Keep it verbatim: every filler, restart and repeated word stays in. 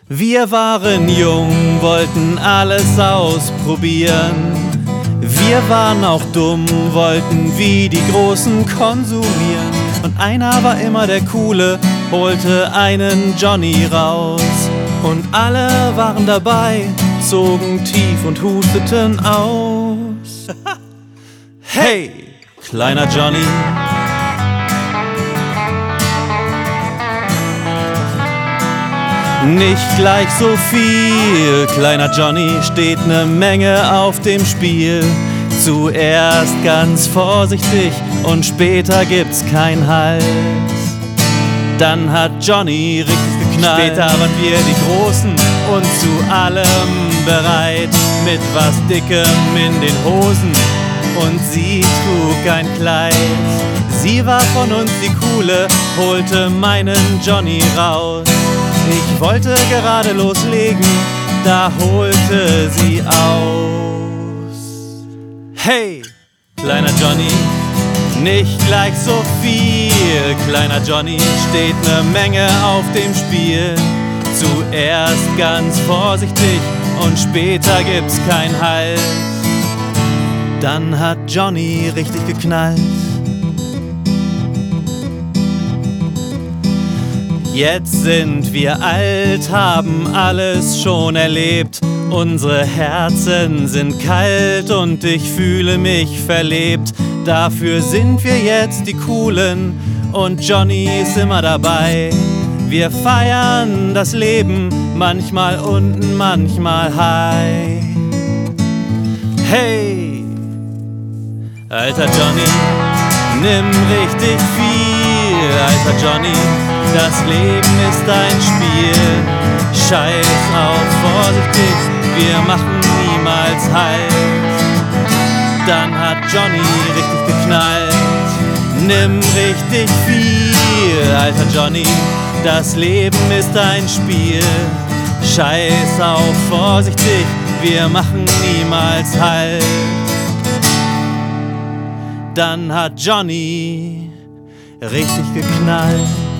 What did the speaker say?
Wir waren jung, wollten alles ausprobieren. Wir waren auch dumm, wollten wie die Großen konsumieren. Und einer war immer der Coole, holte einen Johnny raus. Und alle waren dabei, zogen tief und husteten aus. Hey, kleiner Johnny. Nicht gleich so viel, kleiner Johnny, steht ne Menge auf dem Spiel. Zuerst ganz vorsichtig und später gibt's kein Halt. Dann hat Johnny richtig geknallt. Später waren wir die Großen und zu allem bereit. Mit was Dickem in den Hosen und sie trug ein Kleid. Sie war von uns die Coole, holte meinen Johnny raus. Ich wollte gerade loslegen, da holte sie aus. Hey, kleiner Johnny, nicht gleich so viel, kleiner Johnny, steht ne Menge auf dem Spiel. Zuerst ganz vorsichtig und später gibt's kein Halt. Dann hat Johnny richtig geknallt. Jetzt sind wir alt, haben alles schon erlebt. Unsere Herzen sind kalt und ich fühle mich verlebt. Dafür sind wir jetzt die Coolen und Johnny ist immer dabei. Wir feiern das Leben, manchmal unten, manchmal high. Hey, alter Johnny, nimm richtig viel, alter Johnny. Das Leben ist ein Spiel, scheiß auf vorsichtig, wir machen niemals Halt. Dann hat Johnny richtig geknallt, nimm richtig viel, alter Johnny. Das Leben ist ein Spiel, scheiß auf vorsichtig, wir machen niemals Halt. Dann hat Johnny richtig geknallt.